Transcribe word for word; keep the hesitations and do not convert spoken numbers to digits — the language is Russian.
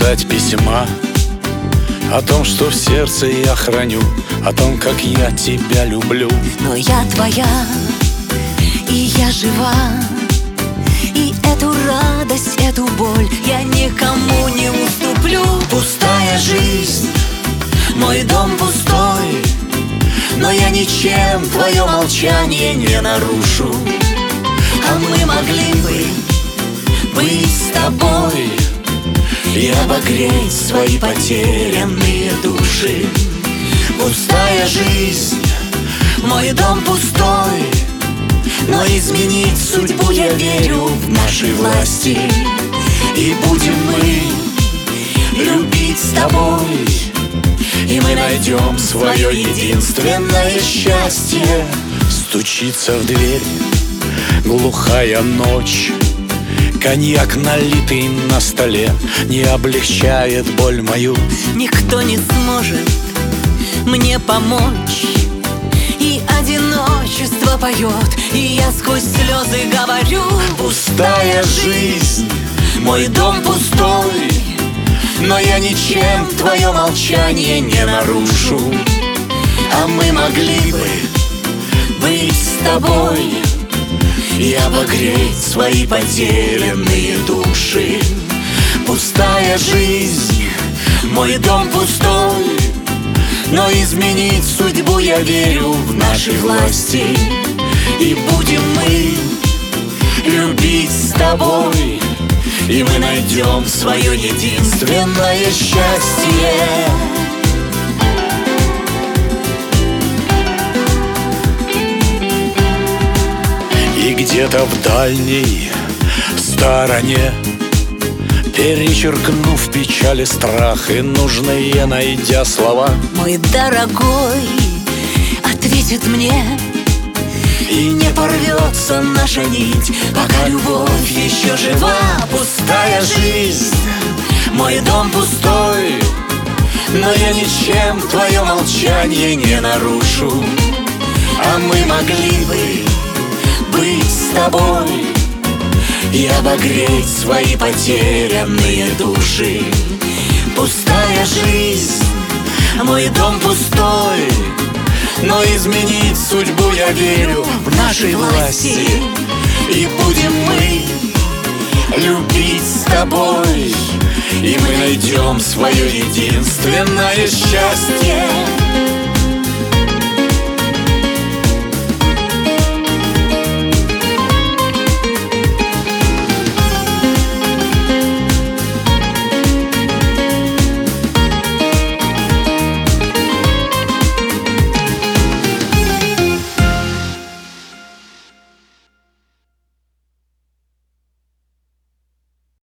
написать письма о том, что в сердце я храню, о том, как я тебя люблю. Но я твоя, и я жива, и эту радость, эту боль я никому не уступлю. Пустая жизнь, мой дом пустой, но я ничем твое молчание не нарушу. А мы могли бы быть с тобой и обогреть свои потерянные души. Пустая жизнь, мой дом пустой, но изменить судьбу я верю в нашей власти. И будем мы любить с тобой, и мы найдем свое единственное счастье. Стучится в дверь глухая ночь, коньяк, налитый на столе, не облегчает боль мою. Никто не сможет мне помочь, и одиночество поет, и я сквозь слезы говорю: пустая жизнь, мой дом пустой, но я ничем твое молчание не нарушу. А мы могли бы быть с тобой и обогреть свои потерянные души. Пустая жизнь, мой дом пустой, но изменить судьбу я верю в нашей власти. И будем мы любить с тобой, и мы найдем свое единственное счастье. И где-то в дальней стороне, перечеркнув печаль и страх, и нужные найдя слова, мой дорогой ответит мне, и не порвется наша нить, пока любовь еще жива. пустая жизнь, мой дом пустой, но я ничем твое молчание не нарушу. А мы могли бы быть с тобой и обогреть свои потерянные души. Пустая жизнь, мой дом пустой, но изменить судьбу я верю в нашей власти. И будем мы любить с тобой, и мы найдем свое единственное счастье.